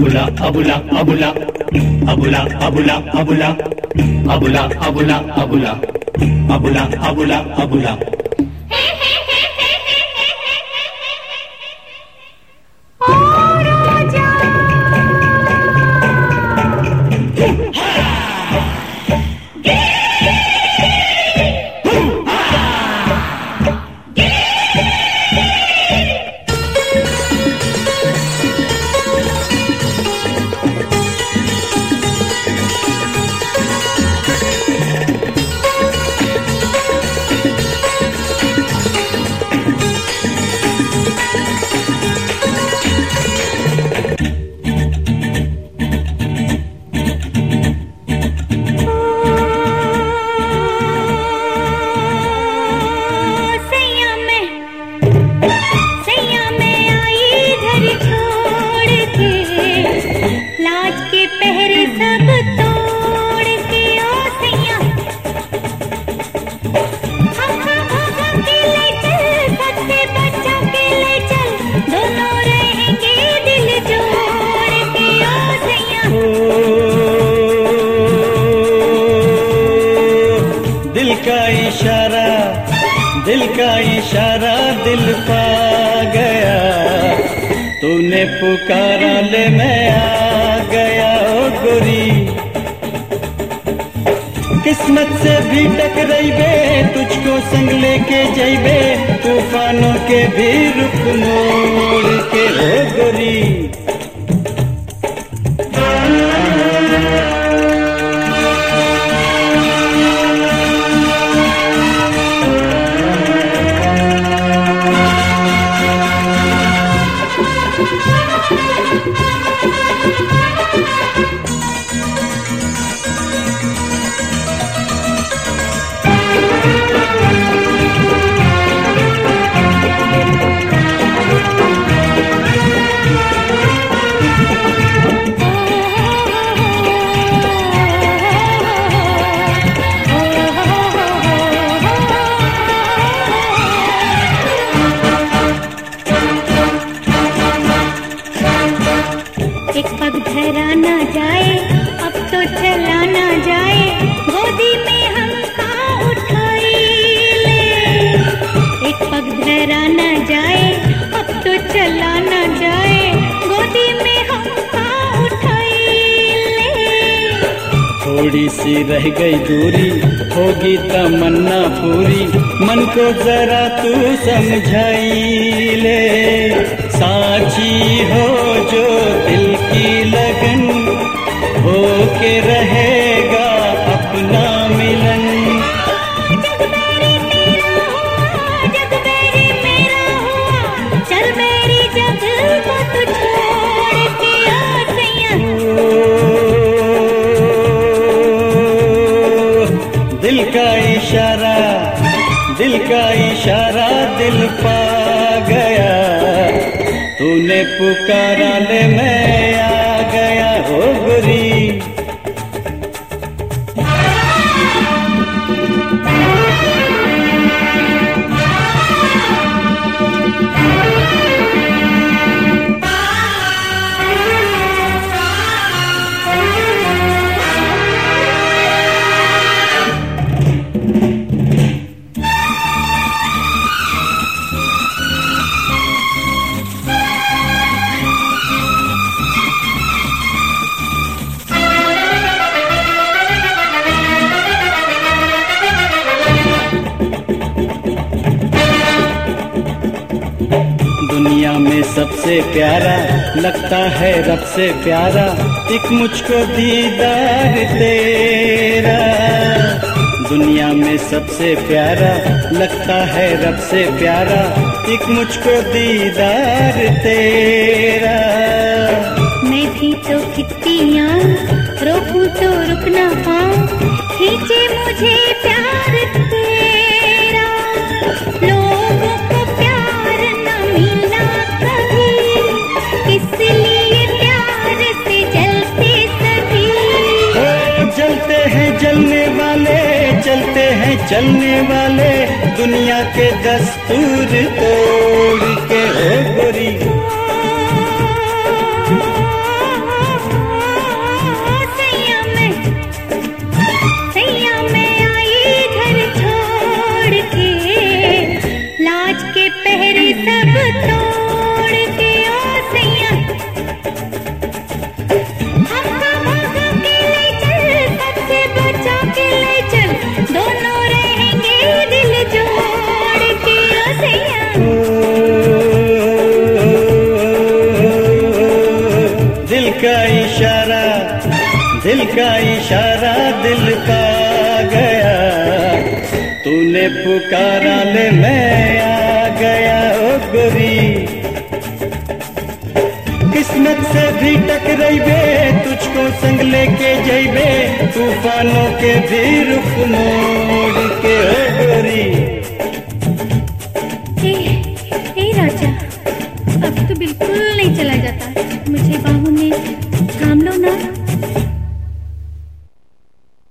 अबुला अबुला अबुला अबुला अबुला अबुला अबुला अबुला अबुला अबुला अबुला अबुला। दिल का इशारा दिल पा गया, तूने पुकारा ले मैं आ गया। ओ गोरी किस्मत से भी टकराइबे, तुझको संग लेके जाइबे, तूफानों के भी रुख मोड़ के। ओ गोरी एक पग धरा ना जाए, अब तो चला ना जाए, गोदी में हमका उठाई ले। एक पग धरा ना जाए, अब तो चला ना जाए, गोदी में हमका उठाई ले। थोड़ी सी रह गई दूरी, होगी तमन्ना पूरी, मन को जरा तू समझाई ले। साची हो जो दिल की लगन, हो के रहेगा अपना मिलन। जग मेरी तेरा हुआ, जग मेरी मेरा हुआ, चल मेरी जग को तू छोड़ के आ सैया। दिल का इशारा, दिल का इशारा दिल पा गया, तूने पुकारा ले मैं आ गया। हो गोरी दुनिया में सबसे प्यारा लगता है रब से प्यारा, एक मुझको दीदार तेरा। दुनिया में सबसे प्यारा लगता है रब से प्यारा, एक मुझको दीदार तेरा। मैं भी तो खिच्चियाँ रोकूं तो रुक ना पाऊं, खींचे मुझे प्यार तेरा। लोगों को प्यार न मिला कभी, इसलिए प्यार से जलते सभी। जलते हैं जलने वाले, चलते हैं चलने वाले, दुनिया के दस्तूर तोड़ के। हो गोरी सब तोड़ के ओ सैया हमका भागा के ले चल, सबसे बचा के ले चल, दोनों रहेंगे दिल जोड़ के ओ सैया। दिल का इशारा, दिल का इशारा दिल पा गया, तूने पुकारा ले मैं आ गया ओ गोरी। किस्मत से भी टकराइबे, तुझको संग लेके जइबे, तूफानों के भी रुख मोड़ के ओ गोरी। ए राजा, अब तो बिल्कुल नहीं चला जाता, मुझे बाहों में